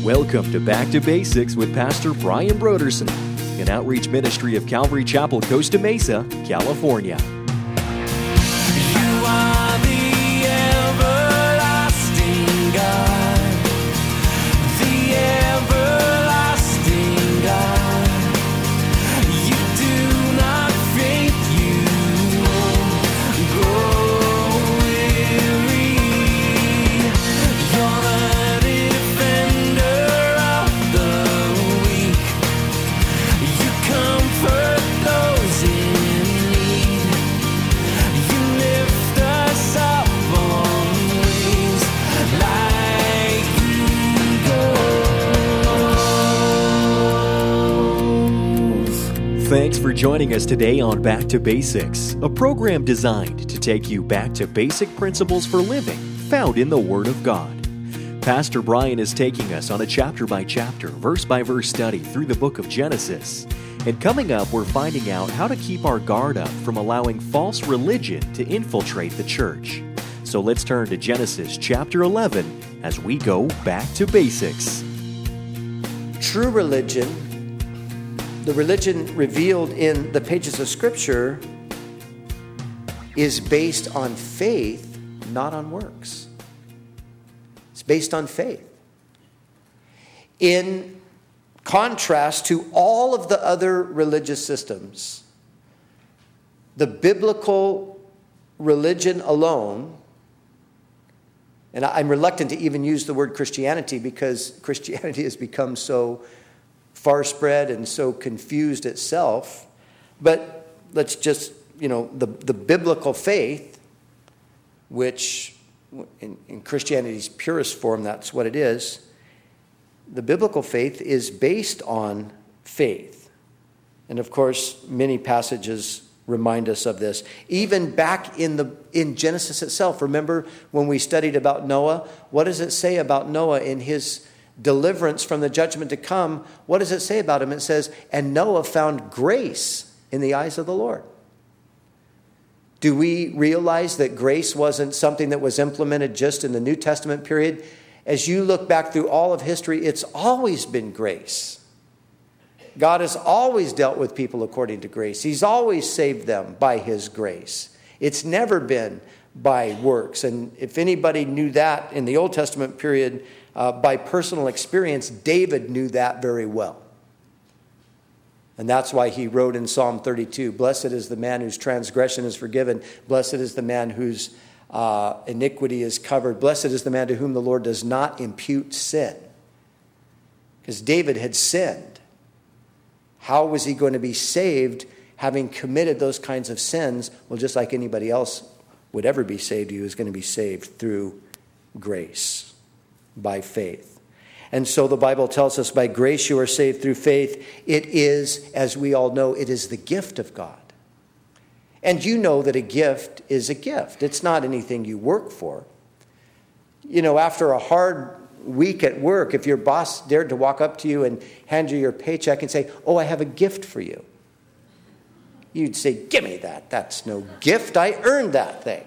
Welcome to Back to Basics with Pastor Brian Broderson, an outreach ministry of Calvary Chapel, Costa Mesa, California. You are the everlasting God, the everlasting God. You do not faint, you won't grow weary. You're the defender of the weak. You comfort those in need. You lift us up on wings like eagles. Thanks for joining us today on Back to Basics, a program designed to take you back to basic principles for living found in the Word of God. Pastor Brian is taking us on a chapter-by-chapter, verse-by-verse study through the book of Genesis. And coming up, we're finding out how to keep our guard up from allowing false religion to infiltrate the church. So let's turn to Genesis chapter 11 as we go back to basics. True religion, the religion revealed in the pages of Scripture, is based on faith, not on works. It's based on faith. In contrast to all of the other religious systems, the biblical religion alone, and I'm reluctant to even use the word Christianity because Christianity has become so far spread and so confused itself, but let's just, the biblical faith, which in Christianity's purest form, that's what it is. The biblical faith is based on faith. And of course, many passages remind us of this. Even back in Genesis itself, remember when we studied about Noah? What does it say about Noah in his deliverance from the judgment to come? What does it say about him? It says, and Noah found grace in the eyes of the Lord. Do we realize that grace wasn't something that was implemented just in the New Testament period? As you look back through all of history, it's always been grace. God has always dealt with people according to grace. He's always saved them by His grace. It's never been by works. And if anybody knew that in the Old Testament period, by personal experience, David knew that very well. And that's why he wrote in Psalm 32, "Blessed is the man whose transgression is forgiven. Blessed is the man whose iniquity is covered. Blessed is the man to whom the Lord does not impute sin." Because David had sinned. How was he going to be saved having committed those kinds of sins? Well, just like anybody else would ever be saved, he was going to be saved through grace, by faith. And so the Bible tells us, by grace you are saved through faith. It is, as we all know, it is the gift of God. And you know that a gift is a gift. It's not anything you work for. After a hard week at work, if your boss dared to walk up to you and hand you your paycheck and say, "Oh, I have a gift for you," you'd say, "Give me that. That's no gift. I earned that thing."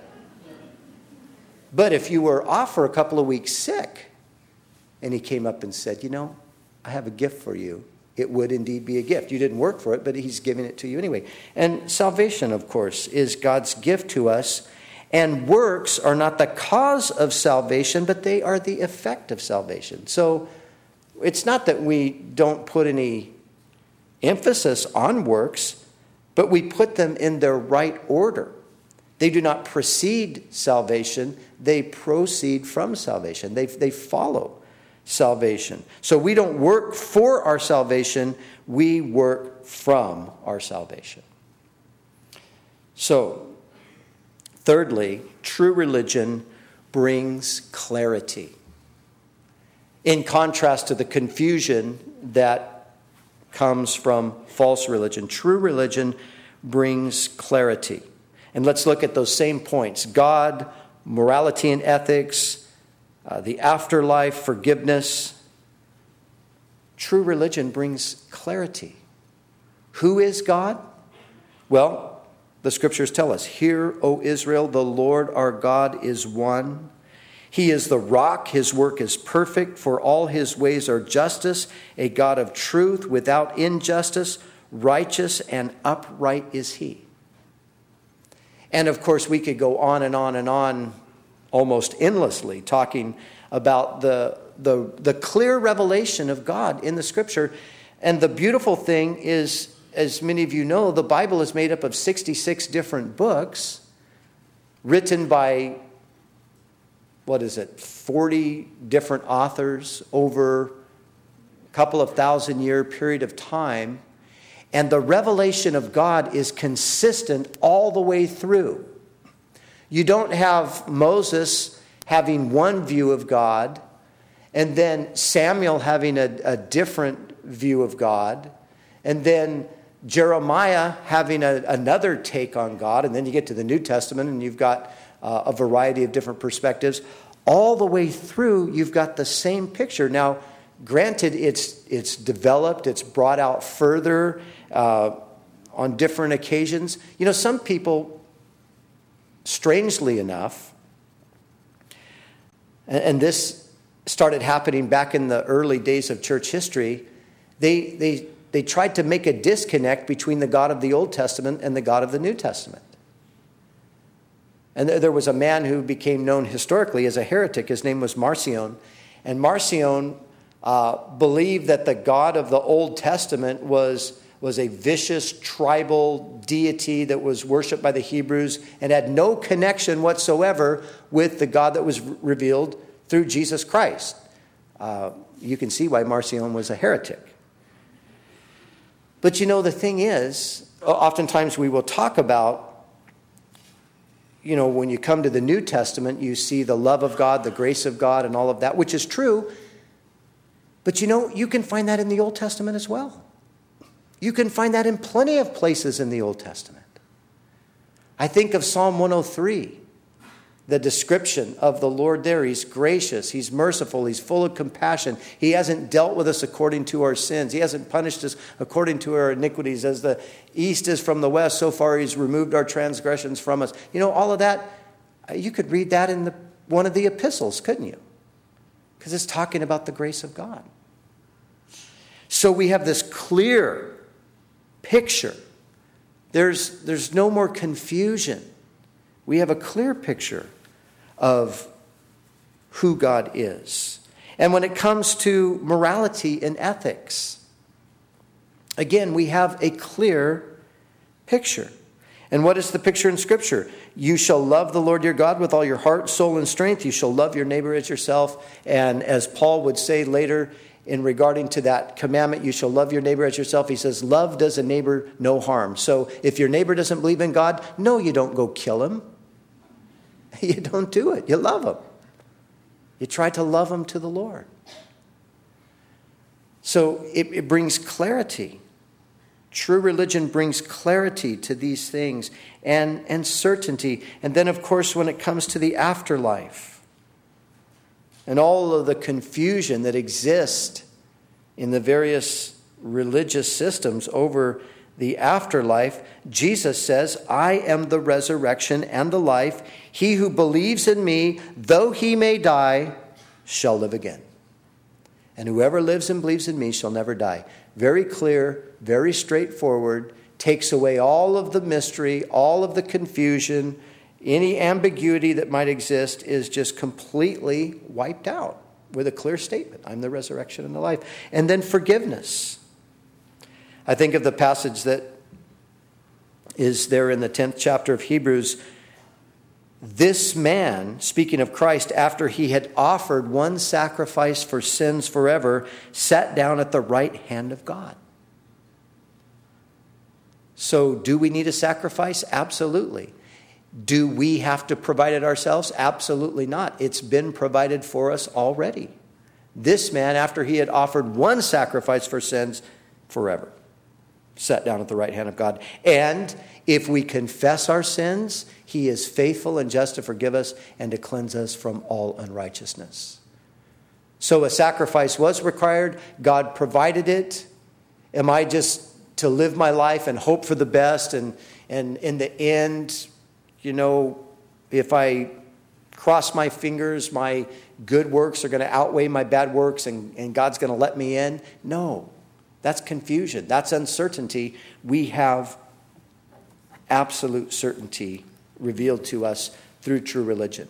But if you were off for a couple of weeks sick, and he came up and said, "I have a gift for you," it would indeed be a gift. You didn't work for it, but He's giving it to you anyway. And salvation, of course, is God's gift to us. And works are not the cause of salvation, but they are the effect of salvation. So it's not that we don't put any emphasis on works, but we put them in their right order. They do not precede salvation. They proceed from salvation. They follow salvation. So we don't work for our salvation. We work from our salvation. So, thirdly, true religion brings clarity. In contrast to the confusion that comes from false religion, true religion brings clarity. And let's look at those same points: God, morality and ethics, the afterlife, forgiveness. True religion brings clarity. Who is God? Well, the Scriptures tell us, "Hear, O Israel, the Lord our God is one. He is the rock. His work is perfect, for all his ways are justice, a God of truth without injustice. Righteous and upright is he. And of course, we could go on and on and on almost endlessly talking about the clear revelation of God in the Scripture. And the beautiful thing is, as many of you know, the Bible is made up of 66 different books written by, 40 different authors over a couple of 1,000-year period of time. And the revelation of God is consistent all the way through. You don't have Moses having one view of God, and then Samuel having a different view of God, and then Jeremiah having another take on God, and then you get to the New Testament and you've got a variety of different perspectives. All the way through, you've got the same picture. Now, granted, it's developed, it's brought out further on different occasions. You know, some people, strangely enough, and this started happening back in the early days of church history, they tried to make a disconnect between the God of the Old Testament and the God of the New Testament. And there was a man who became known historically as a heretic. His name was Marcion. And Marcion believed that the God of the Old Testament was a vicious tribal deity that was worshipped by the Hebrews and had no connection whatsoever with the God that was revealed through Jesus Christ. You can see why Marcion was a heretic. But you know, the thing is, oftentimes we will talk about, you know, when you come to the New Testament, you see the love of God, the grace of God, and all of that, which is true. But you know, you can find that in the Old Testament as well. You can find that in plenty of places in the Old Testament. I think of Psalm 103, the description of the Lord there. He's gracious, he's merciful, he's full of compassion. He hasn't dealt with us according to our sins. He hasn't punished us according to our iniquities. As the east is from the west, so far he's removed our transgressions from us. You know, all of that, you could read that in one of the epistles, couldn't you? Because it's talking about the grace of God. So we have this clear picture. There's no more confusion. We have a clear picture of who God is. And when it comes to morality and ethics, again, we have a clear picture. And what is the picture in Scripture? You shall love the Lord your God with all your heart, soul, and strength. You shall love your neighbor as yourself. And as Paul would say later in regarding to that commandment, you shall love your neighbor as yourself, he says, love does a neighbor no harm. So if your neighbor doesn't believe in God, no, you don't go kill him. You don't do it. You love him. You try to love him to the Lord. So it brings clarity. True religion brings clarity to these things and certainty. And then, of course, when it comes to the afterlife and all of the confusion that exists in the various religious systems over the afterlife, Jesus says, I am the resurrection and the life. He who believes in me, though he may die, shall live again. And whoever lives and believes in me shall never die. Very clear, very straightforward, takes away all of the mystery, all of the confusion, any ambiguity that might exist is just completely wiped out with a clear statement. I'm the resurrection and the life. And then forgiveness. I think of the passage that is there in the 10th chapter of Hebrews. This man, speaking of Christ, after he had offered one sacrifice for sins forever, sat down at the right hand of God. So do we need a sacrifice? Absolutely. Do we have to provide it ourselves? Absolutely not. It's been provided for us already. This man, after he had offered one sacrifice for sins forever, sat down at the right hand of God. And if we confess our sins, he is faithful and just to forgive us and to cleanse us from all unrighteousness. So a sacrifice was required. God provided it. Am I just to live my life and hope for the best? And in the end, you know, if I cross my fingers, my good works are going to outweigh my bad works and God's going to let me in. No, that's confusion. That's uncertainty. We have absolute certainty revealed to us through true religion.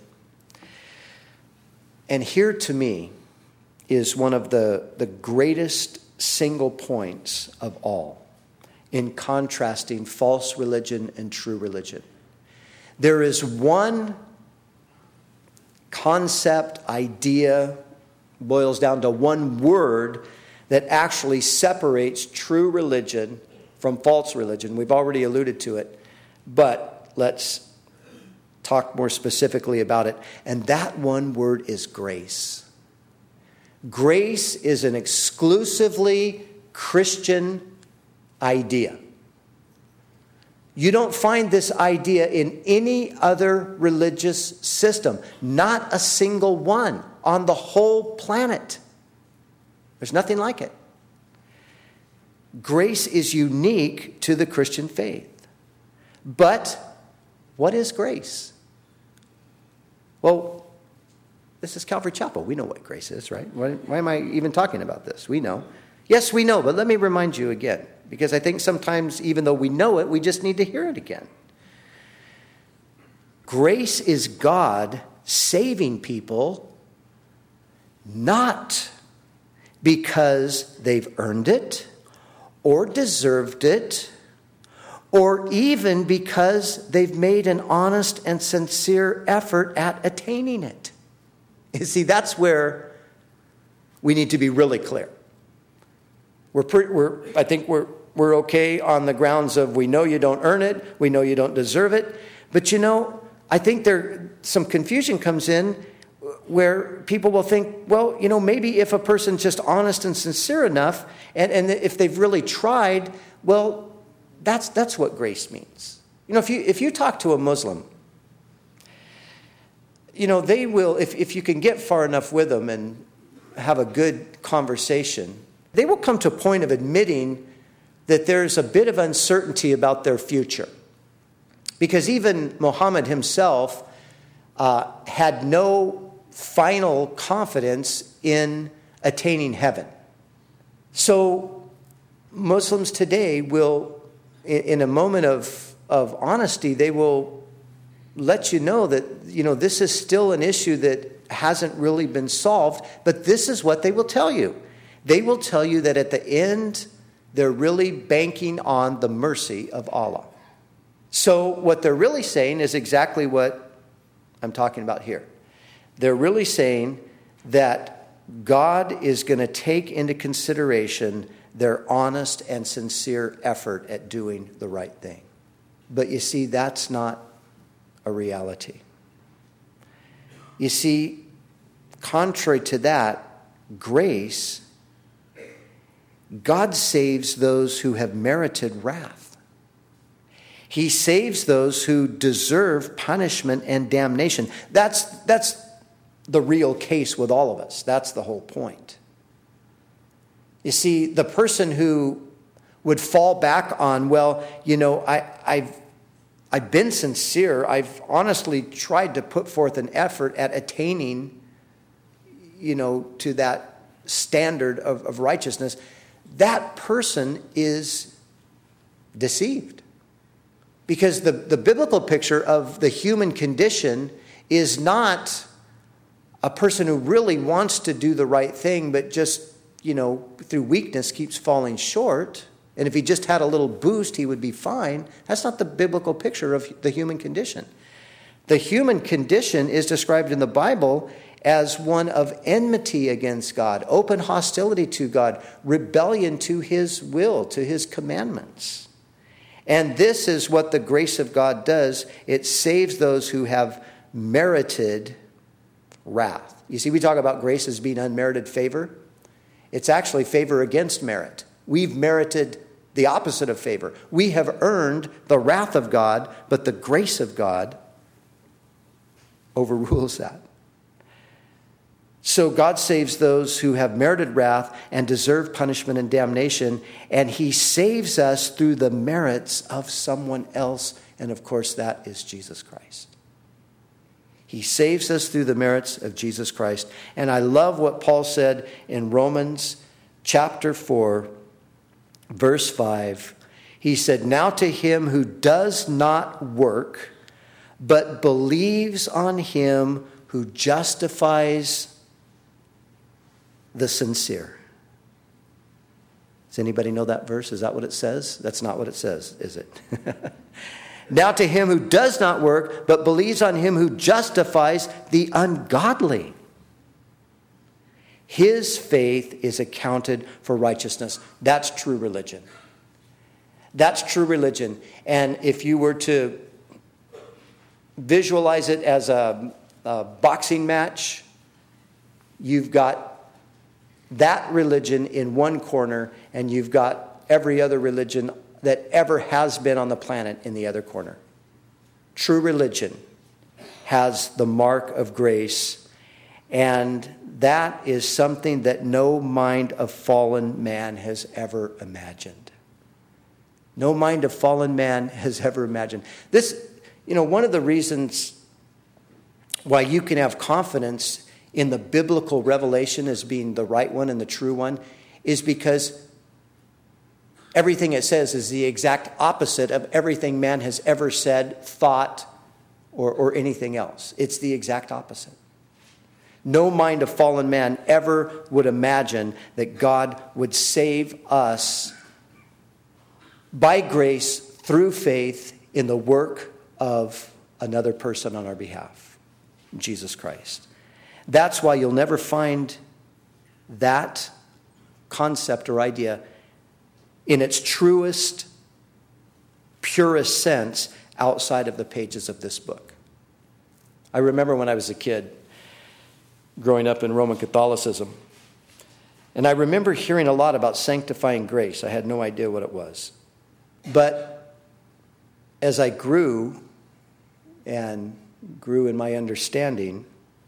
And here to me is one of the greatest single points of all in contrasting false religion and true religion. There is one concept, idea, boils down to one word that actually separates true religion from false religion. We've already alluded to it, but let's talk more specifically about it. And that one word is grace. Grace is an exclusively Christian idea. You don't find this idea in any other religious system. Not a single one on the whole planet. There's nothing like it. Grace is unique to the Christian faith. But what is grace? Well, this is Calvary Chapel. We know what grace is, right? Why am I even talking about this? We know. Yes, we know, but let me remind you again. Because I think sometimes, even though we know it, we just need to hear it again. Grace is God saving people not because they've earned it or deserved it or even because they've made an honest and sincere effort at attaining it. You see, that's where we need to be really clear. I think we're okay on the grounds of we know you don't earn it, we know you don't deserve it. But I think some confusion comes in where people will think, well, maybe if a person's just honest and sincere enough, and if they've really tried, well, that's what grace means. If you talk to a Muslim, they will, if you can get far enough with them and have a good conversation, they will come to a point of admitting that there's a bit of uncertainty about their future. Because even Muhammad himself had no final confidence in attaining heaven. So Muslims today will, in a moment of honesty, they will let you know that, this is still an issue that hasn't really been solved, but this is what they will tell you. They will tell you that at the end, they're really banking on the mercy of Allah. So what they're really saying is exactly what I'm talking about here. They're really saying that God is going to take into consideration their honest and sincere effort at doing the right thing. But you see, that's not a reality. You see, contrary to that, grace, God saves those who have merited wrath. He saves those who deserve punishment and damnation. That's the real case with all of us. That's the whole point. You see, the person who would fall back on, well, I've been sincere. I've honestly tried to put forth an effort at attaining, to that standard of righteousness. That person is deceived. Because the biblical picture of the human condition is not a person who really wants to do the right thing, but just, through weakness keeps falling short. And if he just had a little boost, he would be fine. That's not the biblical picture of the human condition. The human condition is described in the Bible as one of enmity against God, open hostility to God, rebellion to his will, to his commandments. And this is what the grace of God does. It saves those who have merited wrath. You see, we talk about grace as being unmerited favor. It's actually favor against merit. We've merited the opposite of favor. We have earned the wrath of God, but the grace of God overrules that. So God saves those who have merited wrath and deserve punishment and damnation, and he saves us through the merits of someone else, and of course that is Jesus Christ. He saves us through the merits of Jesus Christ. And I love what Paul said in Romans chapter 4, verse 5. He said, "Now to him who does not work, but believes on him who justifies the sincere." Does anybody know that verse? Is that what it says? That's not what it says, is it? "Now to him who does not work, but believes on him who justifies the ungodly, his faith is accounted for righteousness." That's true religion. That's true religion. And if you were to visualize it as a boxing match, you've got that religion in one corner, and you've got every other religion that ever has been on the planet in the other corner. True religion has the mark of grace, and that is something that no mind of fallen man has ever imagined. No mind of fallen man has ever imagined. This, one of the reasons why you can have confidence in the biblical revelation as being the right one and the true one is because everything it says is the exact opposite of everything man has ever said, thought, or anything else. It's the exact opposite. No mind of fallen man ever would imagine that God would save us by grace through faith in the work of another person on our behalf, Jesus Christ. That's why you'll never find that concept or idea in its truest, purest sense outside of the pages of this book. I remember when I was a kid growing up in Roman Catholicism, and I remember hearing a lot about sanctifying grace. I had no idea what it was. But as I grew and grew in my understanding,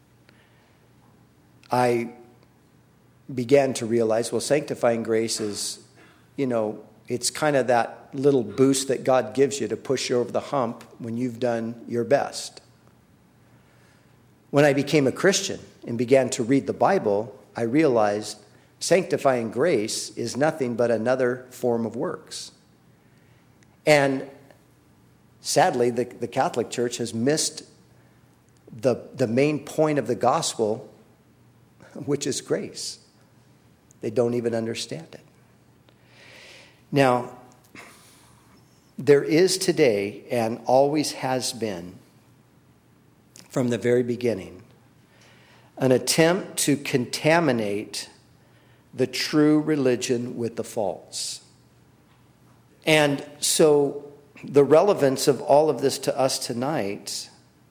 I began to realize, well, sanctifying grace is, it's kind of that little boost that God gives you to push you over the hump when you've done your best. When I became a Christian and began to read the Bible, I realized sanctifying grace is nothing but another form of works. And sadly, the Catholic Church has missed the main point of the gospel, which is grace. They don't even understand it. Now, there is today, and always has been, from the very beginning, an attempt to contaminate the true religion with the false. And so the relevance of all of this to us tonight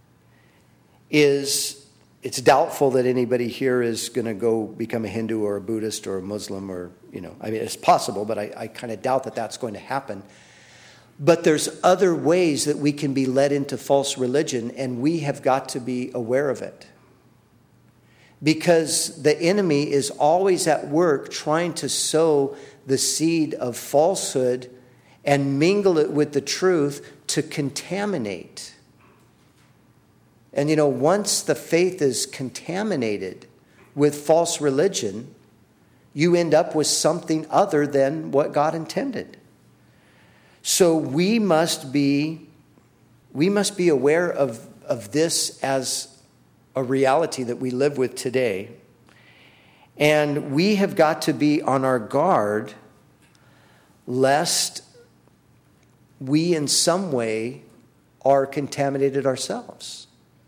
is, it's doubtful that anybody here is going to go become a Hindu or a Buddhist or a Muslim or, it's possible, but I kind of doubt that that's going to happen. But there's other ways that we can be led into false religion, and we have got to be aware of it. Because the enemy is always at work trying to sow the seed of falsehood and mingle it with the truth to contaminate. And once the faith is contaminated with false religion, you end up with something other than what God intended. So we must be aware of this as a reality that we live with today. And we have got to be on our guard lest we in some way are contaminated ourselves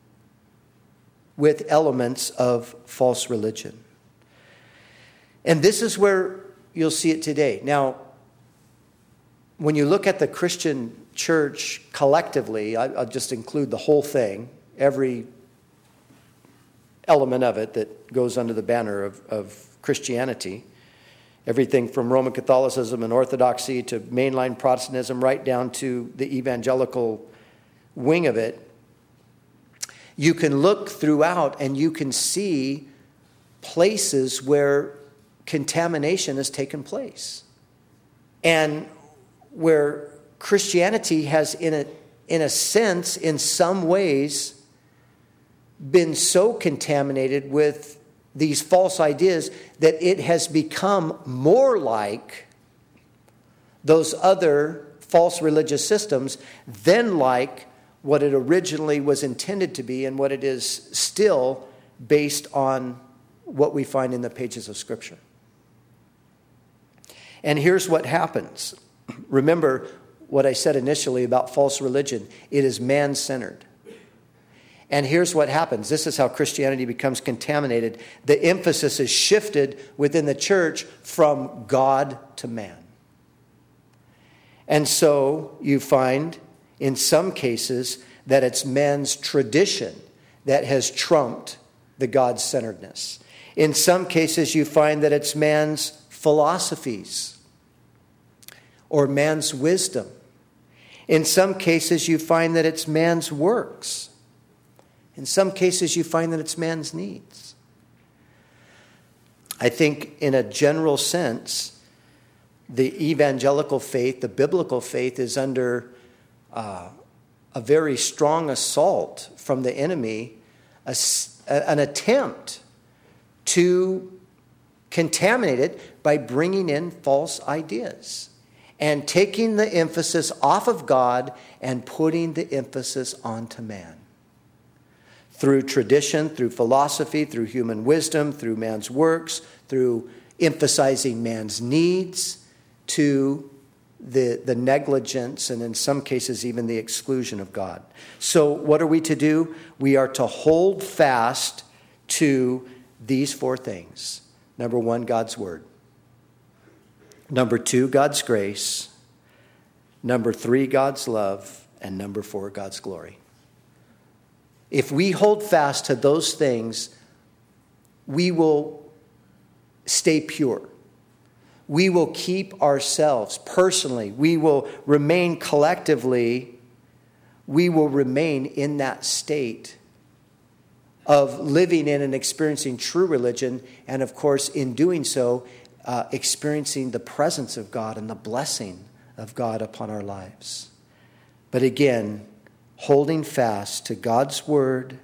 with elements of false religion. And this is where you'll see it today. Now, when you look at the Christian church collectively, I'll just include the whole thing, every element of it that goes under the banner of Christianity, everything from Roman Catholicism and Orthodoxy to mainline Protestantism right down to the evangelical wing of it. You can look throughout and you can see places where contamination has taken place. And where Christianity has, in a sense, in some ways, been so contaminated with these false ideas that it has become more like those other false religious systems than like what it originally was intended to be and what it is still based on what we find in the pages of Scripture. And here's what happens. Remember what I said initially about false religion. It is man-centered. And here's what happens. This is how Christianity becomes contaminated. The emphasis is shifted within the church from God to man. And so you find in some cases that it's man's tradition that has trumped the God-centeredness. In some cases you find that it's man's philosophies or man's wisdom. In some cases you find that it's man's works. In some cases you find that it's man's needs. I think in a general sense, the evangelical faith, the biblical faith, is under a very strong assault from the enemy, an attempt to contaminate it by bringing in false ideas and taking the emphasis off of God and putting the emphasis onto man. Through tradition, through philosophy, through human wisdom, through man's works, through emphasizing man's needs, to the negligence and in some cases even the exclusion of God. So what are we to do? We are to hold fast to these four things. Number one, God's word. Number two, God's grace. Number three, God's love. And number four, God's glory. If we hold fast to those things, we will stay pure. We will keep ourselves personally. We will remain collectively. We will remain in that state of living in and experiencing true religion. And of course, in doing so, experiencing the presence of God and the blessing of God upon our lives. But again, holding fast to God's word,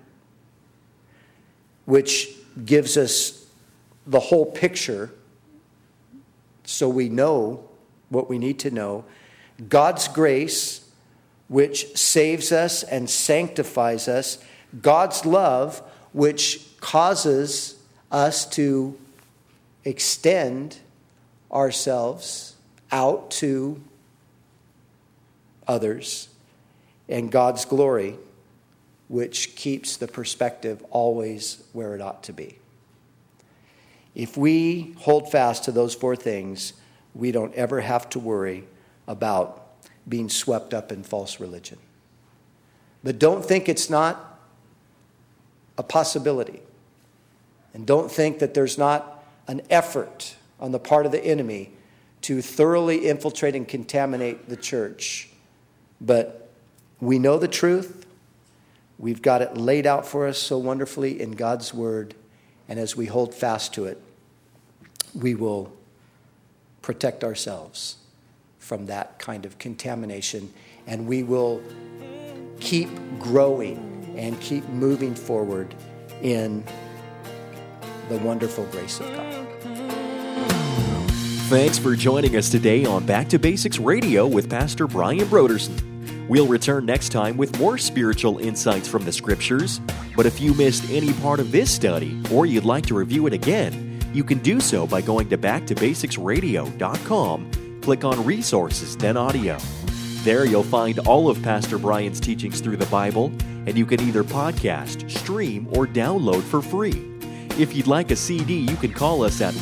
which gives us the whole picture so we know what we need to know. God's grace, which saves us and sanctifies us. God's love, which causes us to extend ourselves out to others. And God's glory, which keeps the perspective always where it ought to be. If we hold fast to those four things, we don't ever have to worry about being swept up in false religion. But don't think it's not a possibility. And don't think that there's not an effort on the part of the enemy to thoroughly infiltrate and contaminate the church. But we know the truth. We've got it laid out for us so wonderfully in God's word. And as we hold fast to it, we will protect ourselves from that kind of contamination. And we will keep growing and keep moving forward in the wonderful grace of God. Thanks for joining us today on Back to Basics Radio with Pastor Brian Brodersen. We'll return next time with more spiritual insights from the Scriptures. But if you missed any part of this study or you'd like to review it again, you can do so by going to backtobasicsradio.com, click on Resources, then Audio. There you'll find all of Pastor Brian's teachings through the Bible, and you can either podcast, stream, or download for free. If you'd like a CD, you can call us at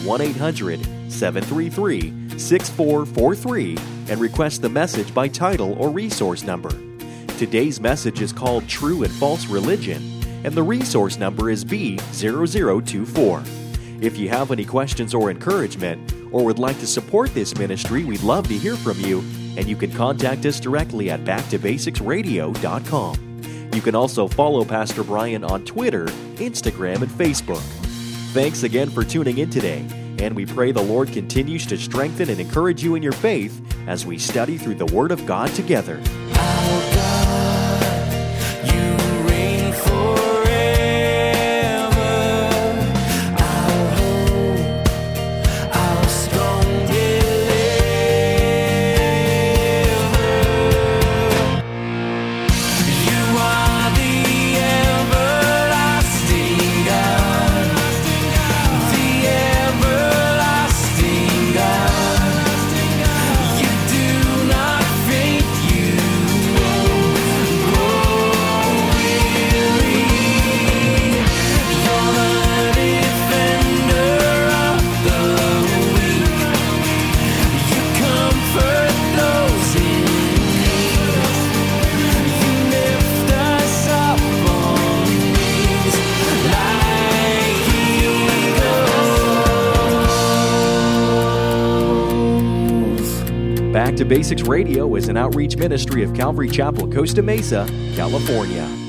1-800-733-6443 and request the message by title or resource number. Today's message is called True and False Religion, and the resource number is B0024. If you have any questions or encouragement, or would like to support this ministry, we'd love to hear from you, and you can contact us directly at backtobasicsradio.com. You can also follow Pastor Brian on Twitter, Instagram, and Facebook. Thanks again for tuning in today, and we pray the Lord continues to strengthen and encourage you in your faith as we study through the Word of God together. Our God, you reign forever. Back to Basics Radio is an outreach ministry of Calvary Chapel, Costa Mesa, California.